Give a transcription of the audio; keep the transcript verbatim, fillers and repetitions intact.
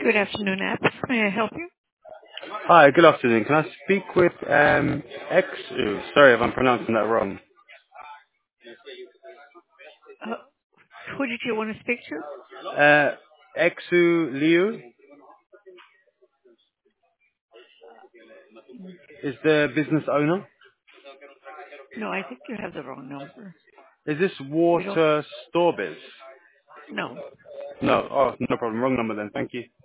Good afternoon, Apps. May I help you? Hi, good afternoon. Can I speak with um, Exu? Sorry if I'm pronouncing that wrong. Uh, who did you want to speak to? Uh, Exu Liu is the business owner. No, I think you have the wrong number. Is this We don't. Water Store Biz? No. No. Oh, no problem. Wrong number then. Thank you.